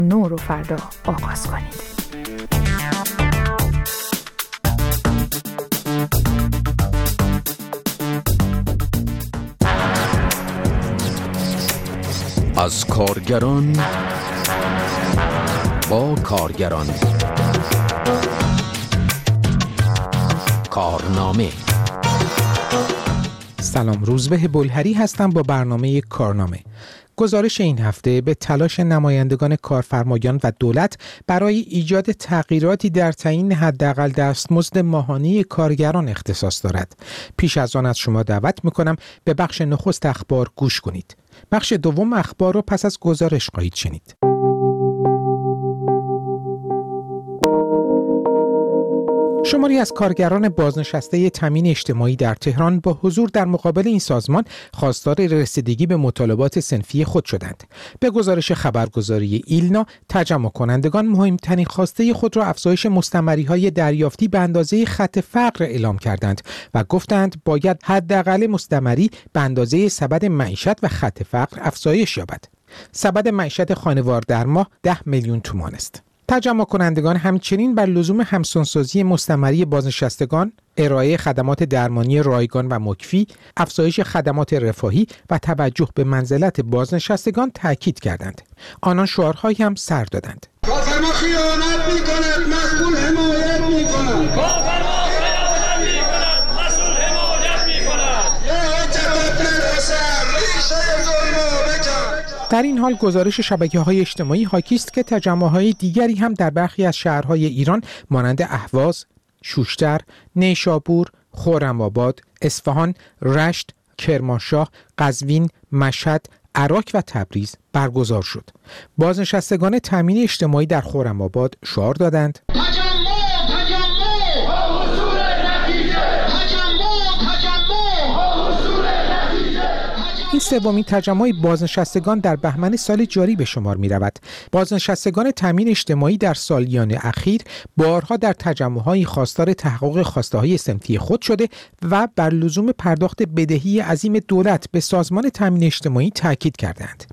نو رو فردا آغاز کنید. از کارگران با کارگران. کارنامه. سلام، روزبه بلهری هستم با برنامه کارنامه. گزارش این هفته به تلاش نمایندگان کارفرمایان و دولت برای ایجاد تغییراتی در تعیین حداقل دستمزد ماهانه کارگران اختصاص دارد. پیش از آن از شما دعوت می‌کنم به بخش نخست اخبار گوش کنید. بخش دوم اخبار رو پس از گزارش خواهید شنید. شماری از کارگران بازنشسته تامین اجتماعی در تهران با حضور در مقابل این سازمان خواستار رسیدگی به مطالبات صنفی خود شدند. به گزارش خبرگزاری ایلنا، تجمع کنندگان مهمترین خواسته خود را افزایش مستمری‌های دریافتی به اندازه خط فقر اعلام کردند و گفتند باید حداقل مستمری به اندازه سبد معیشت و خط فقر افزایش یابد. سبد معیشت خانوار در ماه 10 میلیون تومان است. تجمع کنندگان همچنین بر لزوم همسانسازی مستمری بازنشستگان، ارائه خدمات درمانی رایگان و مکفی، افزایش خدمات رفاهی و توجه به منزلت بازنشستگان تاکید کردند. آنان شعارهایی هم سر دادند. کارفرما خیانت می‌کند، مسئول حمایت می‌کند. کارفرما خیانت می‌کند، مسئول حمایت می‌کند. یا جواب نرسد، ریشه ظلم بکن. در این حال گزارش شبکه‌های اجتماعی حاکی است که تجمع‌های دیگری هم در برخی از شهرهای ایران مانند اهواز، شوشتر، نیشابور، خرم‌آباد، اصفهان، رشت، کرمانشاه، قزوین، مشهد، عراق و تبریز برگزار شد. بازنشستگان تامین اجتماعی در خرم‌آباد شعار دادند: این سومین تجمع بازنشستگان در بهمن سال جاری به شمار می رود. بازنشستگان تامین اجتماعی در سالیان اخیر بارها در تجمع‌های خواستار تحقق خواسته‌های صنفی خود شده و بر لزوم پرداخت بدهی عظیم دولت به سازمان تامین اجتماعی تاکید کردند.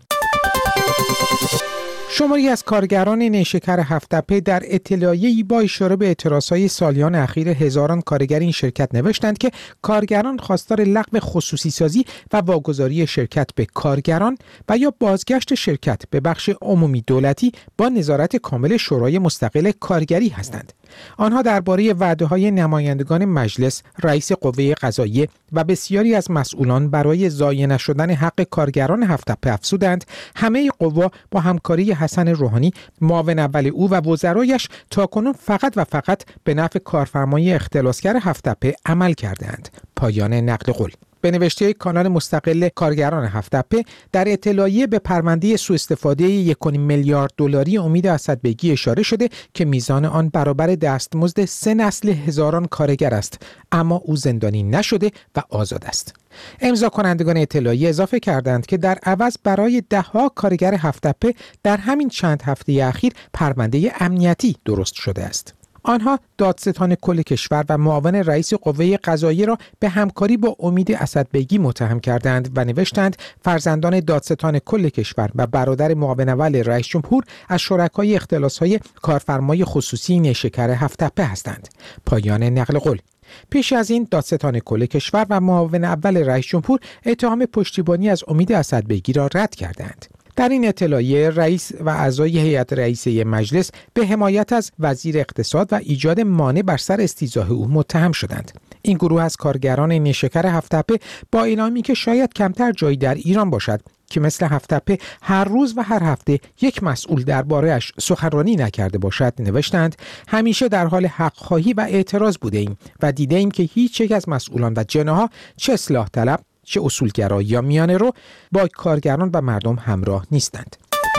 شماری از کارگران نیشکر هفت‌تپه در اطلاعیه‌ای با اشاره به اعتراضهای سالیان اخیر هزاران کارگر این شرکت نوشتند که کارگران خواستار لغو خصوصی سازی و واگذاری شرکت به کارگران و یا بازگشت شرکت به بخش عمومی دولتی با نظارت کامل شورای مستقل کارگری هستند. آنها درباره وعده‌های نمایندگان مجلس، رئیس قوه قضاییه و بسیاری از مسئولان برای ضایع نشدن حق کارگران هفت‌تپه افزودند همه قوا با همکاری حسن روحانی، معاون اول او و وزرایش تاکنون فقط و فقط به نفع کارفرمای اختلاسگر هفت‌تپه عمل کردند. پایان نقل قول. به نوشته کانال مستقل کارگران هفت‌تپه در اطلاعیه به پرونده سوء استفاده 1.5 میلیارد دلاری امید اسدبگی اشاره شده که میزان آن برابر دستمزد 3 نسل هزاران کارگر است، اما او زندانی نشده و آزاد است. امضا کنندگان اطلاعیه اضافه کردند که در عوض برای ده‌ها کارگر هفت‌تپه در همین چند هفته اخیر پرونده امنیتی درست شده است. آنها دادستان کل کشور و معاون رئیس قوه قضاییه را به همکاری با امید اسدبگی متهم کردند و نوشتند فرزندان دادستان کل کشور و برادر معاون اول رئیس جمهور از شرکای اختلاس‌های کارفرمای خصوصی نیشکر هفت‌تپه هستند. پایان نقل قول. پیش از این دادستان کل کشور و معاون اول رئیس جمهور اتهام پشتیبانی از امید اسدبگی را رد کردند. در این اطلاعیه رئیس و اعضای هیئت رئیسه مجلس به حمایت از وزیر اقتصاد و ایجاد مانع بر سر استیضاح او متهم شدند. این گروه از کارگران نیشکر هفت‌تپه با اعلامی که شاید کمتر جایی در ایران باشد که مثل هفت‌تپه هر روز و هر هفته یک مسئول درباره‌اش سخنرانی نکرده باشد نوشتند همیشه در حال حق‌خواهی و اعتراض بوده ایم و دیده ایم که هیچ یک از مسئولان و جناها چه اصلاح طلب چه اصولگرا یا میانه رو با کارگران و مردم همراه نیستند.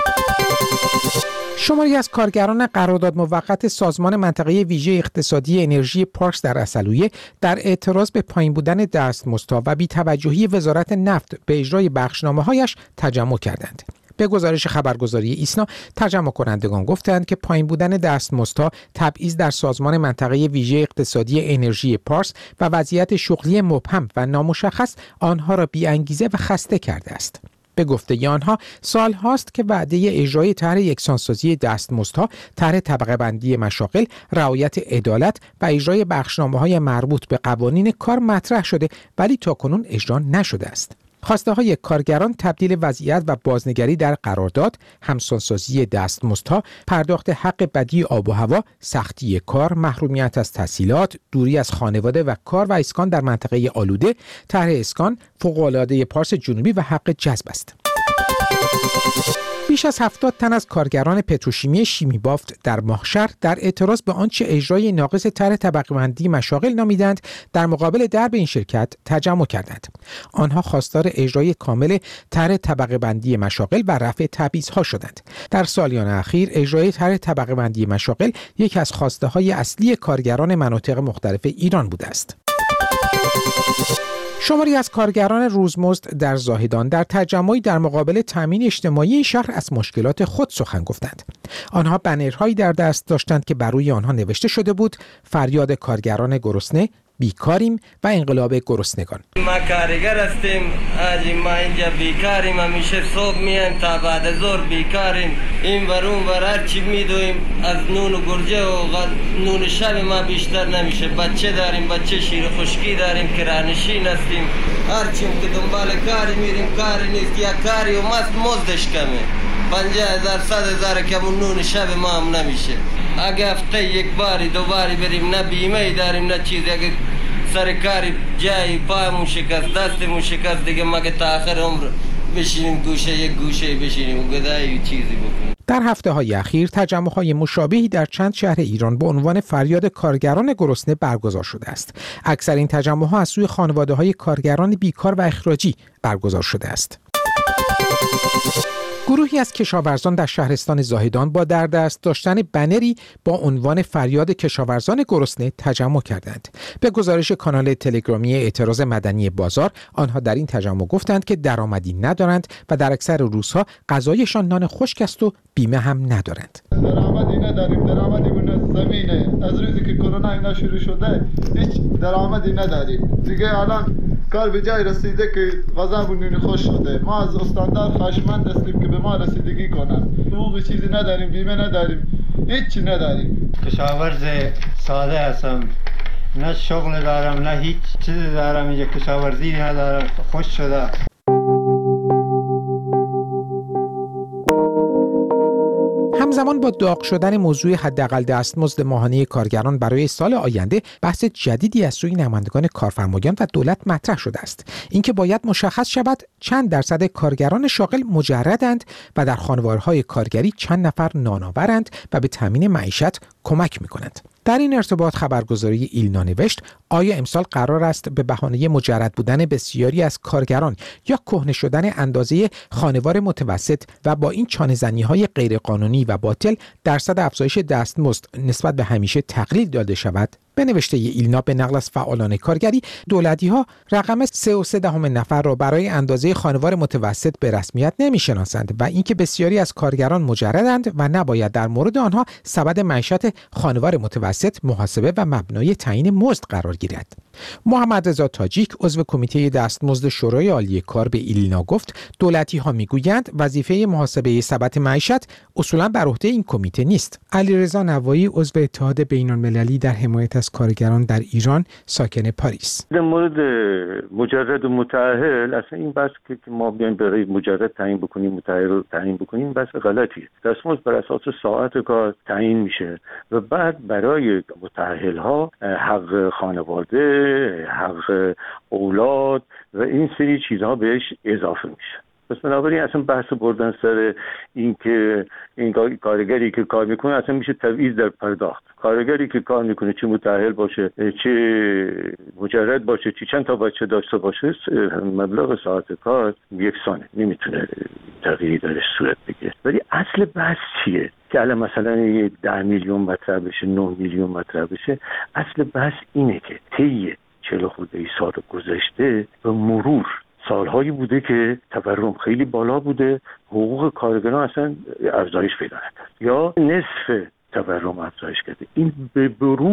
شماری از کارگران قرارداد موقت سازمان منطقه ویژه اقتصادی انرژی پارس در عسلویه در اعتراض به پایین بودن دستمزدها و بی‌توجهی وزارت نفت به اجرای بخشنامه‌هایش تجمع کردند. به گزارش خبرگزاری ایسنا، تجمع کنندگان گفتند که پایین بودن دستمزدها، تبعیض در سازمان منطقه ویژه اقتصادی انرژی پارس و وضعیت شغلی مبهم و نامشخص آنها را بی‌انگیزه و خسته کرده است. به گفته آنها سال هاست که وعده اجرای طرح یکسانسازی دستمزدها، طرح طبقه بندی مشاغل، رعایت عدالت و اجرای بخشنامه‌های مربوط به قوانین کار مطرح شده ولی تاکنون اجرا نشده است. خواسته های کارگران تبدیل وضعیت و بازنگری در قرارداد، همسانسازی دستمزدها، پرداخت حق بدی آب و هوا، سختی کار، محرومیت از تحصیلات، دوری از خانواده و کار و اسکان در منطقه آلوده، طرح اسکان، فوق‌العاده پارس جنوبی و حق جذب است. بیش از 70 تن از کارگران پتروشیمی شیمی بافت در ماهشهر در اعتراض به آنچه اجرای ناقص طرح طبقه بندی مشاغل نامیدند در مقابل درب این شرکت تجمع کردند. آنها خواستار اجرای کامل طرح طبقه بندی مشاغل و رفع تبعیضها شدند. در سالیان اخیر اجرای طرح طبقه بندی مشاغل یکی از خواسته‌های اصلی کارگران مناطق مختلف ایران بوده است. شماری از کارگران روزمزد در زاهدان در تجمعی در مقابل تامین اجتماعی این شهر از مشکلات خود سخن گفتند. آنها بنرهایی در دست داشتند که بر روی آنها نوشته شده بود: فریاد کارگران گرسنه، بیکاریم و انقلاب گرسنگان. ما کارگر هستیم، ما اینجا بیکاریم، همیشه صبح میایم تا بعد ظهر بیکاریم، این ورون ور هر چی میدویم از نون و گرجه و نون شب ما بیشتر نمیشه. بچه داریم، بچه شیر خشکی داریم، کرانشین هستیم، هر چیم که دنبال کاری میریم کاری نیست یا کاری و مزدش کمه، 50,000 100,000 کم نون شب ما هم نمیشه. اگه هفته یک باری دو باری بریم نه بیمه داریم نه چیزی، اگه سرکاری جایی پایمون شکست دستمون شکست دیگه مگه تا آخر عمر بشینیم یک گوشه بشینیم و گدایی چیزی بکنیم. در هفته‌های اخیر تجمع‌های مشابهی در چند شهر ایران به عنوان فریاد کارگران گرسنه برگزار شده است. اکثر این تجمع‌ها از سوی خانواده‌های کارگران بیکار و اخراجی برگزار شده است. گروهی از کشاورزان در شهرستان زاهدان با در دست داشتن بنری با عنوان فریاد کشاورزان گرسنه تجمع کردند. به گزارش کانال تلگرامی اعتراض مدنی بازار، آنها در این تجمع گفتند که درآمدی ندارند و در اکثر روزها غذایشان نان خشک است و بیمه هم ندارند. درآمدی نداریم، درآمدیمون از زمینه. از روزی که کرونا اینا شروع شده هیچ درآمدی نداریم. دیگه الان کار به جای رسیده که غذامون نون خوش شده. ما از استاندار خواهشمند هستیم که به ما رسیدگی کنن. حقوق چیزی نداریم، بیمه نداریم، هیچی نداریم. کشاورز ساده هستم، نه شغل دارم نه هیچ چیزی دارم، اینجا کشاورزی ندارم، خوش شده. همزمان با داغ شدن موضوع حداقل دستمزد ماهانه کارگران برای سال آینده، بحث جدیدی از سوی نمایندگان کارفرمایان و دولت مطرح شده است. اینکه باید مشخص شود چند درصد کارگران شاغل مجردند و در خانوارهای کارگری چند نفر نانآورند و به تامین معیشت کمک می‌کنند. در این ارتباط خبرگزاری ایلنا نوشت: آیا امسال قرار است به بهانه مجرد بودن بسیاری از کارگران یا کهنه شدن اندازه خانوار متوسط و با این چانه‌زنی‌های غیرقانونی و باطل درصد افزایش دستمزد نسبت به همیشه تقلیل داده شود؟ به نوشته ایلنا به نقل از فعالان کارگری، دولتی‌ها رقم 3.3 نفر را برای اندازه خانوار متوسط به رسمیت نمی‌شناسند و اینکه بسیاری از کارگران مجردند و نباید در مورد آنها سبد معیشت خانوار متوسط محاسبه و مبنای تعیین مزد قرار گیرد. محمد رضا تاجیک عضو کمیته دستمزد شورای عالی کار به ایلنا گفت: دولتی‌ها میگویند وظیفه محاسبه سبد معیشت اصولاً بر عهده این کمیته نیست. علیرضا نوایی عضو اتحاد بین‌المللی در حمایت از کارگران در ایران ساکن پاریس: در مورد مجرد و متأهل اصلا این بحث که ما بیایم برای مجرد تعیین بکنیم متأهل رو تعیین بکنیم بحث غلطیه. دستمزد بر اساس ساعت کار تعیین میشه و بعد برای متأهل ها حق خانواده، حق اولاد و این سری چیزها بهش اضافه میشه. پس بنابراین اصلا بحث بردن سر این که این کارگری که کار میکنه اصلا میشه تبعیض در پرداخت. کارگری که کار میکنه چه متأهل باشه چه مجرد باشه چه چند تا بچه داشته باشه مبلغ ساعت کار یکسانه، نمیتونه تغییری درش صورت بگیره. ولی اصل بحث چیه؟ که الان مثلا 10 میلیون مطرح بشه، 9 میلیون مطرح بشه، اصل بحث اینه که طی 40 خورده سال گذشته به مرور سالهایی بوده که تورم خیلی بالا بوده، حقوق کارگران اصلا افزایش پیدا نکرد یا نصف تورم افزایش کرده. این به مرور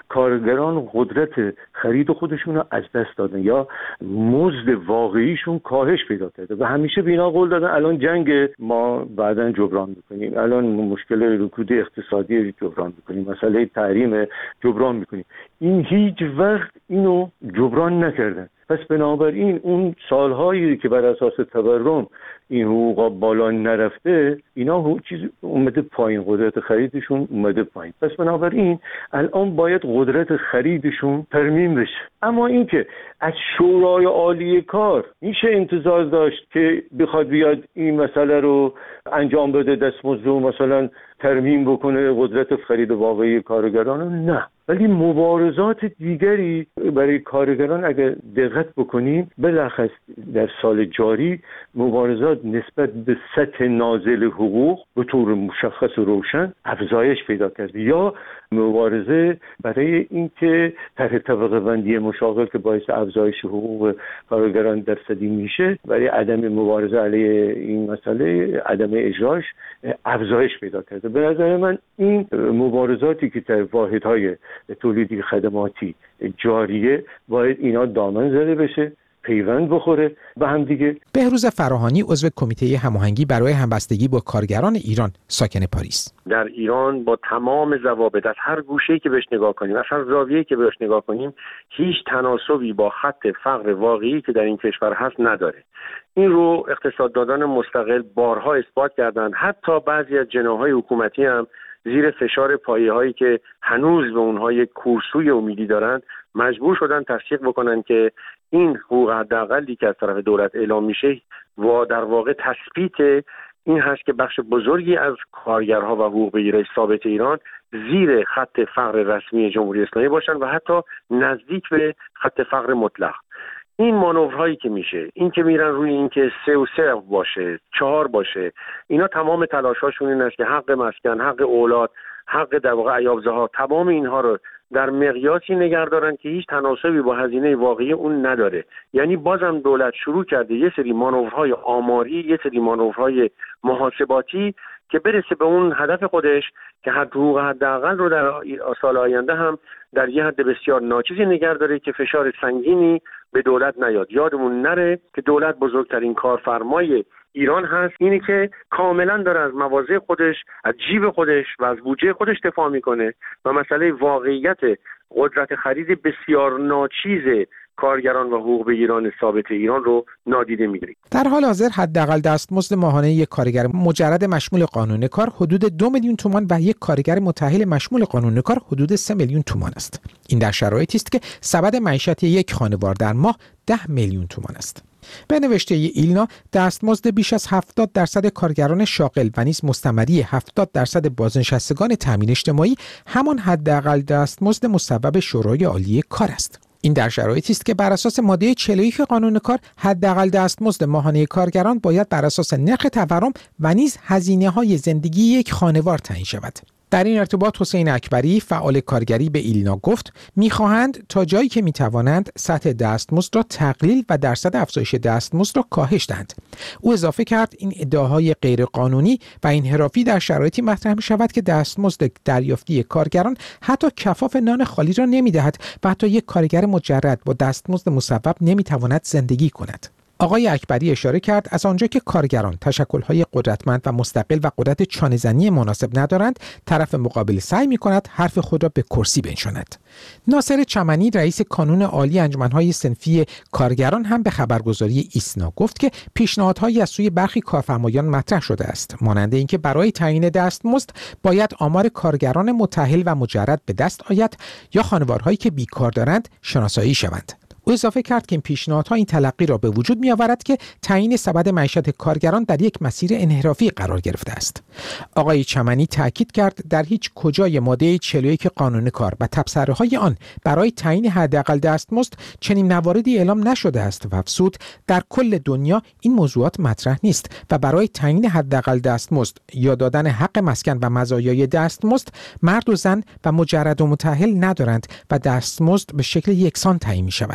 کارگران قدرت خرید خودشون رو از دست دادن یا مزد واقعیشون کاهش پیدا کرده و همیشه به اینا قول دادن الان جنگ ما بعداً جبران میکنیم، الان مشکل رکود اقتصادی جبران میکنیم، مسئله تحریم جبران میکنیم. این هیچ وقت اینو جبران نکردن. پس بنابراین اون سالهایی که بر اساس تورم این حقوقا بالا نرفته، اینا چیز اومده پایین، قدرت خریدشون اومده پایین. پس بنابراین الان باید قدرت خریدشون ترمیم بشه. اما اینکه از شورای عالی کار میشه انتظار داشت که بخواد بیاد این مسئله رو انجام بده، دستمزد رو مثلا ترمیم بکنه، قدرت خرید واقعی کارگران؟ نه. ولی مبارزات دیگری برای کارگران اگر دقت بکنیم، بلخص در سال جاری مبارزات نسبت به سطح نازل حقوق به طور مشخص و روشن افزایش پیدا کرد، یا مبارزه برای اینکه طرح طبقه بندی مشاغل که باعث افزایش حقوق کارگران درصدی میشه، برای عدم مبارزه علیه این مسئله، عدم اجراش افزایش پیدا کرده. به نظر من این مبارزاتی که در واحدهای تولیدی خدماتی جاریه باید اینا دامن زده بشه، پیوند بخوره به هم دیگه. بهروز فراهانی عضو کمیته هماهنگی برای همبستگی با کارگران ایران، ساکن پاریس: در ایران با تمام ضوابط از هر گوشه‌ای که بهش نگاه کنیم، از هر زاویه‌ای که بهش نگاه کنیم، هیچ تناسبی با خط فقر واقعی که در این کشور هست نداره. این رو اقتصاددانان مستقل بارها اثبات کردند. حتی بعضی از جناح‌های حکومتی هم زیر فشار پایه‌هایی که هنوز به اونها یک کورسوی امیدی دارند مجبور شدن تصدیق بکنن که این حقوق حداقلی که از طرف دولت اعلام میشه و در واقع تثبیت این هست که بخش بزرگی از کارگرها و حقوق بگیرای ثابت ایران زیر خط فقر رسمی جمهوری اسلامی باشن و حتی نزدیک به خط فقر مطلق. این مانورهایی که میشه، این که میرن روی این که 3 و 3 باشه، 4 باشه، اینا تمام تلاشاشون این است که حق مسکن، حق اولاد، حق در واقع عیاب‌زها، تمام اینها رو در مقیاسی نگه دارن که هیچ تناسبی با هزینه واقعی اون نداره. یعنی بازم دولت شروع کرده یه سری مانورهای آماری، یه سری مانورهای محاسباتی که برسه به اون هدف خودش که حقوق حداقل رو در سال آینده هم در یه حد بسیار ناچیزی نگه داره که فشار سنگینی به دولت نیاد. یادمون نره که دولت بزرگترین کارفرمای ایران هست، اینی که کاملا داره از مواضع خودش، از جیب خودش و از بودجه خودش دفاع میکنه و مسئله واقعیت قدرت خرید بسیار ناچیز کارگران و حقوق بگیران ثابت ایران رو نادیده میگیره. در حال حاضر حداقل دستمزد ماهانه یک کارگر مجرد مشمول قانون کار حدود 2 میلیون تومان و یک کارگر متأهل مشمول قانون کار حدود 3 میلیون تومان است. این در شرایطی است که سبد معیشت یک خانوار در ماه 10 میلیون تومان است. به نوشته ایلنا، دستمزد بیش از 70% کارگران شاغل و نیز مستمری 70% بازنشستگان تامین اجتماعی همان حداقل دستمزد مصوب شورای عالی کار است. این در شرایطی است که بر اساس ماده 41 قانون کار حداقل دستمزد ماهانه کارگران باید بر اساس نرخ تورم و نیز هزینه‌های زندگی یک خانوار تعیین شود. در این ارتباط حسین اکبری، فعال کارگری، به ایلنا گفت می‌خواهند تا جایی که می‌توانند سطح دستمزد را تقلیل و درصد افزایش دستمزد را کاهش دهند. او اضافه کرد این ادعاهای غیرقانونی و انحرافی در شرایطی مطرح می‌شود که دستمزد دریافتی کارگران حتی کفاف نان خالی را نمی‌دهد و حتی یک کارگر مجرد با دستمزد مصوب نمی‌تواند زندگی کند. آقای اکبری اشاره کرد از آنجا که کارگران تشکل‌های قدرتمند و مستقل و قدرت چانه‌زنی مناسب ندارند، طرف مقابل سعی می‌کند حرف خود را به کرسی بنشاند. ناصر چمنی، رئیس کانون عالی انجمن‌های صنفی کارگران، هم به خبرگزاری ایسنا گفت که پیشنهادهایی از سوی برخی کارفرمایان مطرح شده است، مانند اینکه برای تعیین دستمزد باید آمار کارگران متأهل و مجرد به دست آید یا خانوارهایی که بیکار دارند شناسایی شوند. او اضافه کرد که این پیشنهادها این تلقی را به وجود می‌آورد که تعیین سبد معیشت کارگران در یک مسیر انحرافی قرار گرفته است. آقای چمنی تاکید کرد در هیچ کجای ماده 41 قانون کار و تبصره‌های آن برای تعیین حداقل دستمزد چنین مواردی اعلام نشده است و افزود در کل دنیا این موضوعات مطرح نیست و برای تعیین حداقل دستمزد یا دادن حق مسکن و مزایای دستمزد مرد و زن و مجرد و متأهل ندارند و دستمزد به شکل یکسان تعیین می‌شود.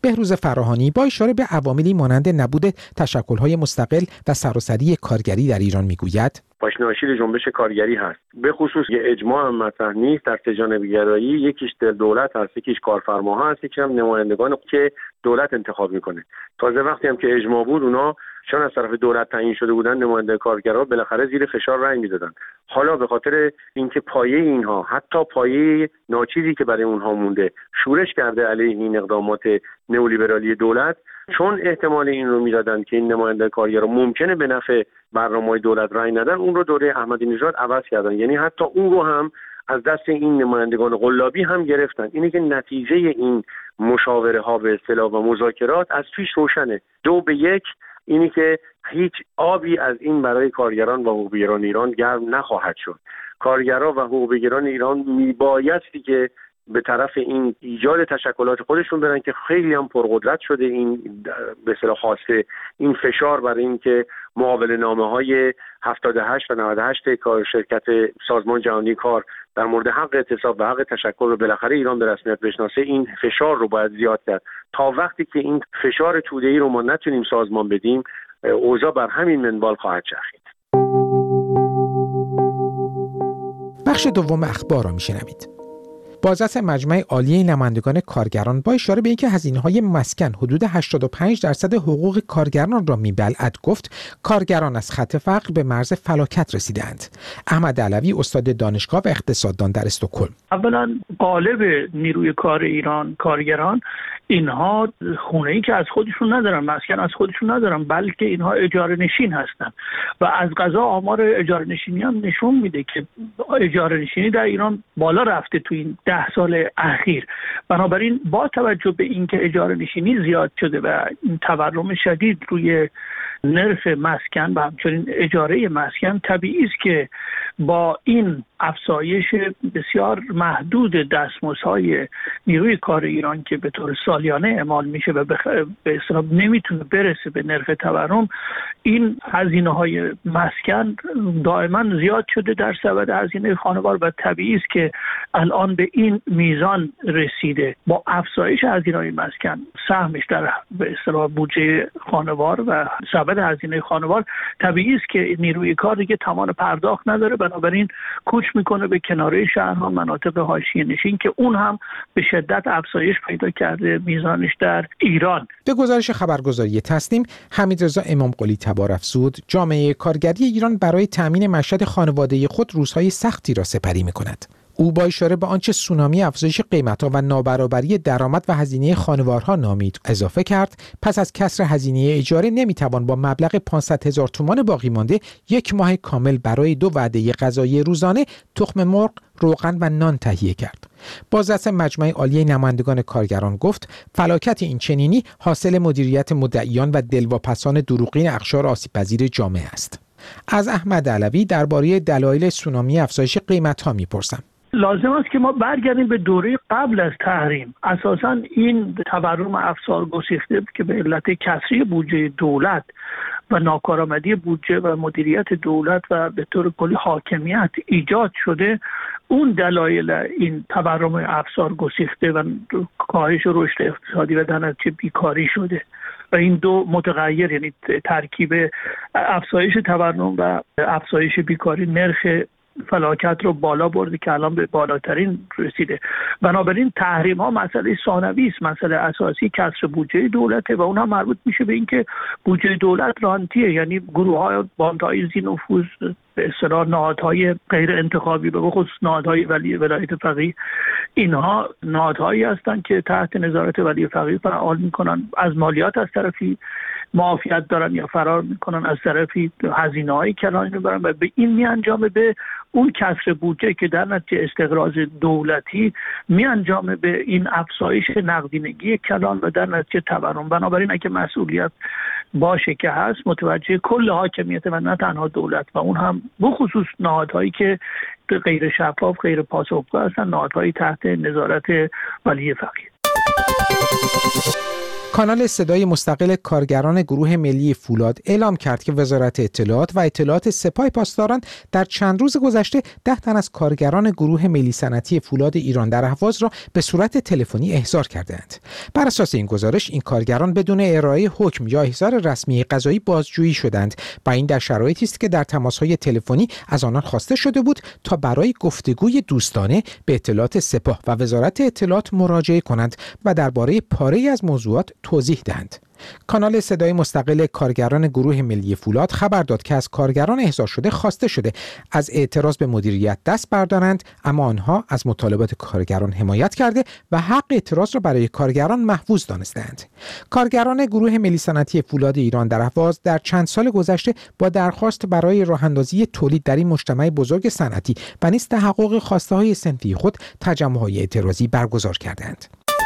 بهروز فراهانی با اشاره به عواملی مانند نبود تشکل‌های مستقل و سراسری کارگری در ایران میگوید پاشناشیل جنبش کارگری هست، به خصوص یه اجماع هم مطرح نیست در جانبگرایی، یکیش دولت هست، یکیش کارفرما هست، یکی هم نمایندگان که دولت انتخاب میکنه. تازه وقتی هم که اجماع بود اونا چون از طرف دولت تعیین شده بودن نماینده کارگرها بالاخره زیر فشار رأی میدادن. حالا به خاطر اینکه پایه اینها، حتی پایه ناچیزی که برای اونها مونده، شورش کرده علیه این اقدامات نئولیبرالی دولت، چون احتمال این رو میدادن که این نماینده کارگرها ممکنه به نفع برنامه‌های دولت رأی ندن، اون رو دوره احمدی نژاد عوض کردن. یعنی حتی اون رو هم از دست این نمایندگان قلابی هم گرفتن. اینه که نتیجه این مشاوره ها به اصطلاح و مذاکرات از پیش روشنه. 2-1 اینی که هیچ آبی از این برای کارگران و حقوق‌بگیران ایران گرم نخواهد شد. کارگران و حقوق‌بگیران ایران میبایستی که به طرف این ایجاد تشکلات خودشون برن که خیلی هم پرقدرت شده این به اصطلاح خواسته این فشار برای این که معامله نامه‌های 78 و 98 شرکت سازمان جهانی کار در مورد حق اعتصاب و حق تشکل رو بالاخره ایران به رسمیت بشناسه، این فشار رو باید زیاد کرد. تا وقتی که این فشار توده‌ای رو ما نتونیم سازمان بدیم، اوضاع بر همین منوال خواهد چرخید. بخش دوم اخبار را میشنوید. بازرس مجمع عالی نمایندگان کارگران با اشاره به اینکه هزینه‌های مسکن حدود 85% حقوق کارگران را میبلعد گفت کارگران از خط فقر به مرز فلاکت رسیدند. احمد علوی استاد دانشگاه و اقتصاددان در استکهلم: اولا قالب نیروی کار ایران کارگران، اینها خونه‌ای که از خودشون ندارن، مسکن از خودشون ندارن، بلکه اینها اجاره نشین هستن و از قضا آمار اجاره نشینی هم نشون میده که اجاره نشینی در ایران بالا رفته تو این 10 سال اخیر. بنابراین با توجه به اینکه اجاره نشینی زیاد شده و این تورم شدید روی نرخ مسکن و همچنین اجاره مسکن، طبیعی است که با این افزایش بسیار محدود دستمزدهای نیروی کار ایران که به طور سالیانه اعمال میشه و به اصطلاح نمیتونه برسه به نرخ تورم، این هزینه‌های مسکن دائما زیاد شده در سبد هزینه خانوار و طبیعی است که الان به این میزان رسیده. با افزایش هزینه‌های مسکن، سهمش در به اصطلاح بودجه خانوار و سبد هزینه خانوار، طبیعی است که نیروی کار دیگه توان پرداخت نداره، بنابراین کوچ میکنه به کناره شهرها، مناطق حاشیه نشین که اون هم به شدت افزایش پیدا کرده میزانش در ایران. به گزارش خبرگزاری تسنیم، حمیدرضا امامقلی تبارافزود، جامعه کارگری ایران برای تامین مشهد خانوادگی خود روزهای سختی را سپری میکند. او با اشاره به آنچه سونامی افزایش قیمت‌ها و نابرابری درآمد و هزینه خانوارها نامید اضافه کرد، پس از کسر هزینه اجاره نمیتوان با مبلغ 500,000 تومان باقی مانده 1 ماه کامل برای 2 وعده غذایی روزانه تخم مرغ، روغن و نان تهیه کرد. بازرس مجمع عالی نمایندگان کارگران گفت فلاکت این چنینی حاصل مدیریت مدعیان و دلواپسان دروغین اقشار آسیب‌پذیر جامعه است. از احمد علوی درباره دلایل سونامی افزایش قیمت‌ها می‌پرسم. لازم است که ما برگردیم به دوره قبل از تحریم. اساساً این تورم افزار گسیخته که به علت کسری بودجه دولت و ناکارآمدی بودجه و مدیریت دولت و به طور کلی حاکمیت ایجاد شده، اون دلایل این تورم افزار گسیخته و کاهش رشد اقتصادی و در نتیجه بیکاری شده و این دو متغیر، یعنی ترکیب افزایش تورم و افزایش بیکاری، نرخ فلاکت رو بالا برده که الان به بالاترین رسیده. بنابراین تحریم ها مسئله ثانوی است، مسئله اساسی کسر بودجه دولته و اونها مربوط میشه به اینکه بودجه دولت رانتیه، یعنی گروه های باندهای ذی نفوذ، به اصطلاح نهادهای غیر انتخابی، به خصوص نهادهای ولایت فقیه، اینها نهادهایی هستند که تحت نظارت ولی فقیه فعال میکنن، از مالیات از طرفی معافیت دارن یا فرار میکنن، از طرفی هزینه‌های کلانی رو برن و به این میانجامه به اون کسر بودجه که در نتیجه استقراض دولتی میانجامه به این افزایش نقدینگی کلان و در نتیجه تورم. بنابراین اگه مسئولیت باشه که هست، متوجه کل حاکمیت و نه تنها دولت و اون هم بخصوص نهادهایی که غیر شفاف، غیر پاسخگو هستن، نهادهایی تحت نظارت ولی فقیه. کانال صدای مستقل کارگران گروه ملی فولاد اعلام کرد که وزارت اطلاعات و اطلاعات سپاه پاسداران در چند روز گذشته 10 تن از کارگران گروه ملی صنعتی فولاد ایران در اهواز را به صورت تلفنی احضار کردند. بر اساس این گزارش این کارگران بدون ارائه حکم یا احضار رسمی قضایی بازجویی شدند و این در شرایطی است که در تماس‌های تلفنی از آنان خواسته شده بود تا برای گفتگوی دوستانه به اطلاعات سپاه و وزارت اطلاعات مراجعه کنند و درباره پاره‌ای از موضوعات توضیح دهند. کانال صدای مستقل کارگران گروه ملی فولاد خبر داد که از کارگران احضار شده خواسته شده از اعتراض به مدیریت دست بردارند، اما آنها از مطالبات کارگران حمایت کرده و حق اعتراض را برای کارگران محفوظ دانستند. کارگران گروه ملی صنعتی فولاد ایران در اهواز در چند سال گذشته با درخواست برای راه‌اندازی تولید در این مجتمع بزرگ صنعتی و نیز تحقق خواسته‌های صنفی خود تجمع‌های اعتراضی برگزار کردند.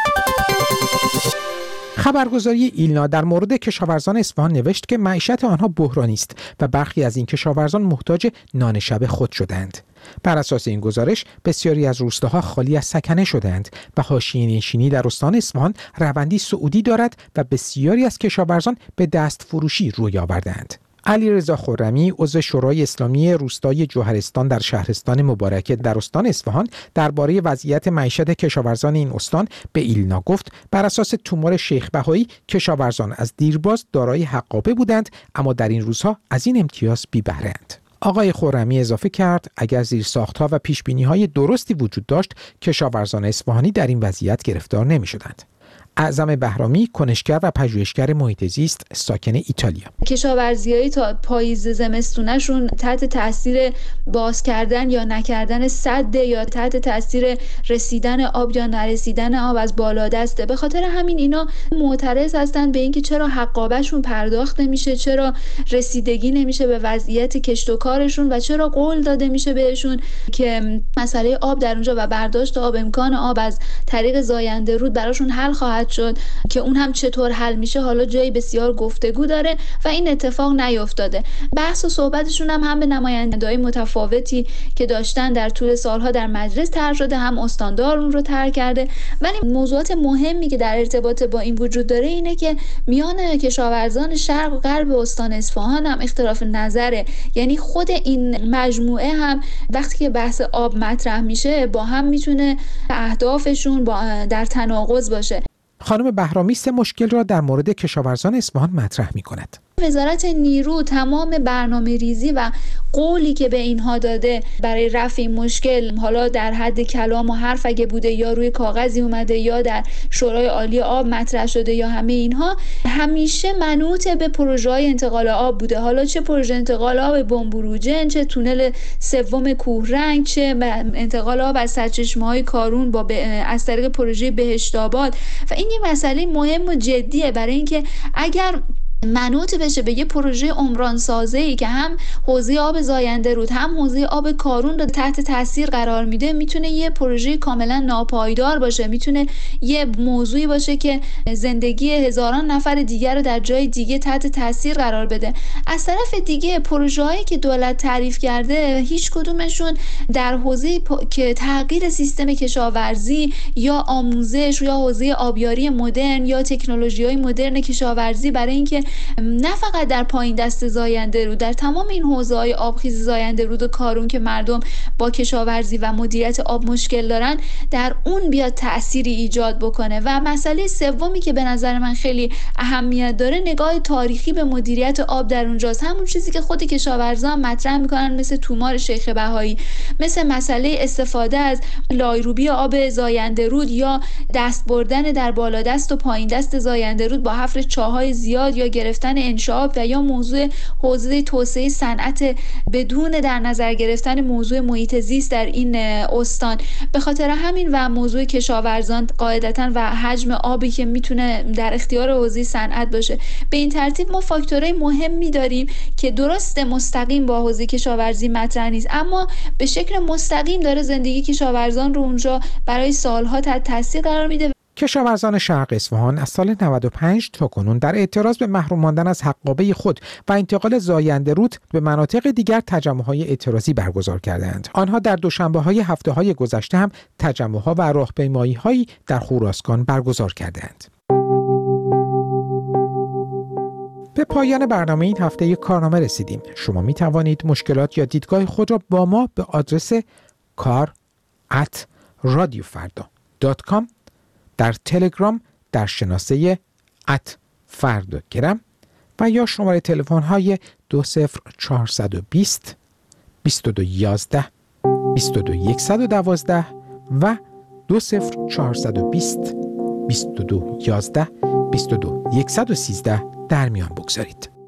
خبرگزاری ایلنا در مورد کشاورزان اصفهان نوشت که معیشت آنها بحرانی است و برخی از این کشاورزان محتاج نان شب خود شدند. بر اساس این گزارش بسیاری از روستاها خالی از سکنه شدند و حاشیه‌نشینی در استان اصفهان روندی صعودی دارد و بسیاری از کشاورزان به دست فروشی روی آوردند. علیرضا خرمی عضو شورای اسلامی روستای جوهرستان در شهرستان مبارکه در استان اصفهان درباره وضعیت معیشت کشاورزان این استان به ایلنا گفت بر اساس تومار شیخ بهایی کشاورزان از دیرباز دارای حقابه بودند اما در این روزها از این امتیاز بی بهره‌اند. آقای خرمی اضافه کرد اگر زیرساخت‌ها و پیشبینی‌های درستی وجود داشت کشاورزان اصفهانی در این وضعیت گرفتار نمی‌شدند. اعظم بهرامی کنشگر و پژوهشگر محیط زیست ساکن ایتالیا: کشاورزی‌های تا پاییز زمستونشون تحت تاثیر باز کردن یا نکردن سد یا تحت تاثیر رسیدن آب یا نرسیدن آب از بالادسته. به خاطر همین اینا معترض هستن به اینکه چرا حقابهشون پرداخت نمیشه، چرا رسیدگی نمیشه به وضعیت کشت و کارشون و چرا قول داده میشه بهشون که مسئله آب در اونجا و برداشت آب، امکان آب از طریق زاینده رود براشون حل خواهد شد که اون هم چطور حل میشه حالا جایی بسیار گفتگو داره و این اتفاق نیفتاده. بحث و صحبتشون هم به نماینده‌های متفاوتی که داشتن در طول سالها در مجلس طرح شده، هم استاندار اون رو طرح کرده، ولی موضوعات مهمی که در ارتباط با این وجود داره اینه که میان کشاورزان شرق و غرب استان اصفهان هم اختلاف نظره. یعنی خود این مجموعه هم وقتی که بحث آب مطرح میشه با هم میتونه اهدافشون در تناقض باشه. خانم بهرامی سه مشکل را در مورد کشاورزان اصفهان مطرح می‌کند. وزارت نیرو تمام برنامه ریزی و قولی که به اینها داده برای رفع این مشکل، حالا در حد کلام و حرف اگه بوده یا روی کاغذی اومده یا در شورای عالی آب مطرح شده یا همه اینها، همیشه منوط به پروژه‌های انتقال آب بوده. حالا چه پروژه انتقال آب بمبروجن، چه تونل سوم کوهرنگ، چه انتقال آب از سرچشمه‌های کارون از طریق پروژه بهشت‌آباد. و این یه مسئله مهم و جدیه برای اینکه اگر منوط بشه به یه پروژه عمران سازی که هم حوزه آب زاینده رود هم حوزه آب کارون رو تحت تاثیر قرار میده، میتونه یه پروژه کاملا ناپایدار باشه، میتونه یه موضوعی باشه که زندگی هزاران نفر دیگر رو در جای دیگه تحت تاثیر قرار بده. از طرف دیگه پروژه‌هایی که دولت تعریف کرده هیچ کدومشون در حوزه که تغییر سیستم کشاورزی یا آموزش یا حوزه آبیاری مدرن یا تکنولوژی‌های مدرن کشاورزی برای اینکه نه فقط در پایین دست زاینده رود، در تمام این حوزه‌های آبخیز زاینده رود و کارون که مردم با کشاورزی و مدیریت آب مشکل دارن، در اون بیاد تأثیری ایجاد بکنه. و مسئله سومی که به نظر من خیلی اهمیت داره نگاه تاریخی به مدیریت آب در اونجاست. همون چیزی که خود کشاورزان مطرح میکنن، مثل تومار شیخ بهایی، مثل مسئله استفاده از لایروبی آب زاینده رود یا دست بردن در بالادست و پایین دست زاینده رود با حفر چاهای زیاد یا گرفتن انشعاب و یا موضوع حوزه توسعه صنعت بدون در نظر گرفتن موضوع محیط زیست در این استان. به خاطر همین و موضوع کشاورزان قاعدتاً و حجم آبی که میتونه در اختیار حوزه صنعت باشه، به این ترتیب ما فاکتورهای مهمی داریم که درست مستقیم با حوزه کشاورزی مطرح نیست، اما به شکل مستقیم داره زندگی کشاورزان رو اونجا برای سالها تحت تاثیر قرار میده. کشاورزان شرق اصفهان از سال 95 تا کنون در اعتراض به محروم ماندن از حقابه خود و انتقال زاینده رود به مناطق دیگر تجمع‌های اعتراضی برگزار کردند. آنها در دوشنبه‌های هفته‌های گذشته هم تجمع‌ها و راهپیمایی‌هایی در خراسان برگزار کردند. به پایان برنامه این هفته کارنامه رسیدیم. شما می توانید مشکلات یا دیدگاه خود را با ما به آدرس kar@radiofarda.com، در تلگرام در شناسه @فردا و یا شماره تلفن های 20420 2211 22112 و 20420 2211 22113 در میان بگذارید.